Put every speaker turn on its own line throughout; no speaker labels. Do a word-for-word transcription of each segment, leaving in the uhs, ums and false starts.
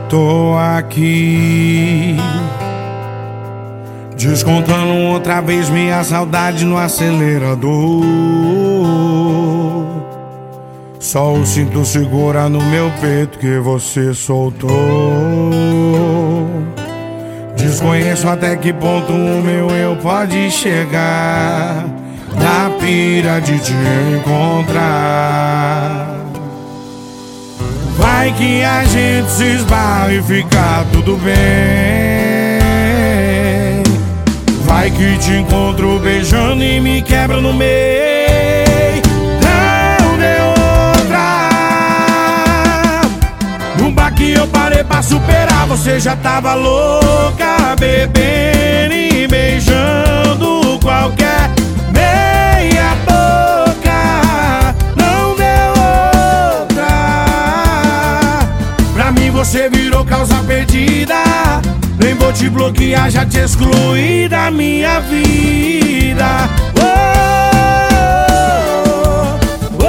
Tô aqui descontando outra vez minha saudade no acelerador. Só o cinto segura no meu peito que você soltou. Desconheço até que ponto o meu eu pode chegar na pira de te encontrar. Vai que a gente se esbarra e fica tudo bem. Vai que te encontro beijando e me quebra no meio. Não deu outra. No bar que eu parei pra superar, você já tava louca, bebendo e beijando qualquer meia boca. Não deu outra. Pra mim você virou causa perdida. Nem vou te bloquear, já te excluí da minha vida. Oh, oh,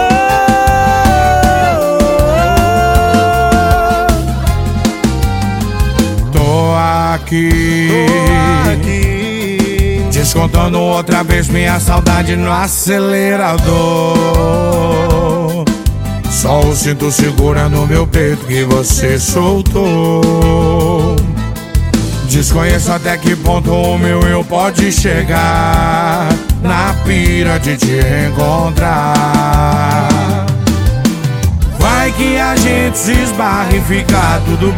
oh, oh. Tô aqui,
Tô aqui
descontando outra vez minha saudade no acelerador. Só o cinto segura no meu peito que você soltou. Desconheço até que ponto o meu eu pode chegar na pira de te encontrar. Vai que a gente se esbarra e fica tudo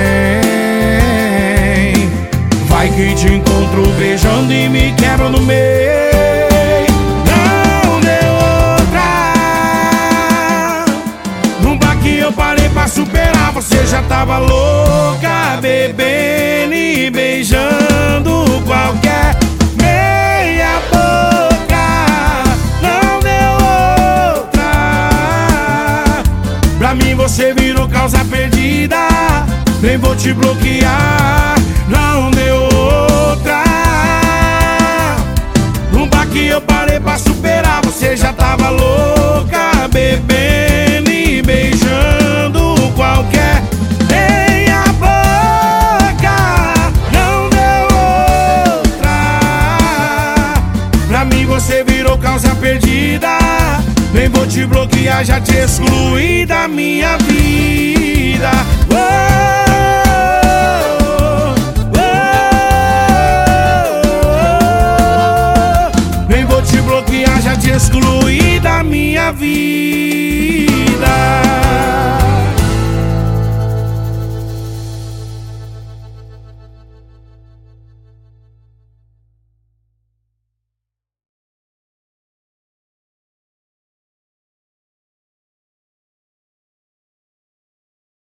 bem. Vai que te encontro beijando e me quebra no meio. Não deu outra. No bar que eu parei pra superar, você já tava louca, bebendo e beijando qualquer meia boca. Não deu outra. Pra mim você virou causa perdida. Nem vou te bloquear. Não deu outra. No bar que eu parei pra superar, você já tava louca, bebendo e beijando qualquer meia boca. Não deu outra. Pra mim você virou causa perdida. Nem vou te bloquear, já te excluí da minha vida. Oh, oh, oh, oh. Nem vou te bloquear, já te excluí da minha vida.